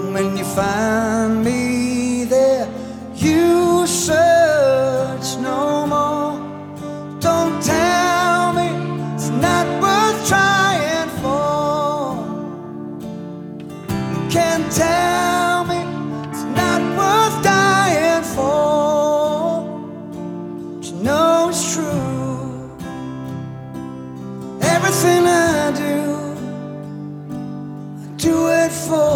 And when you find me there, you search no more. Don't tell me it's not worth trying for. You can't tell me it's not worth dying for. But you know it's true. Everything I do it for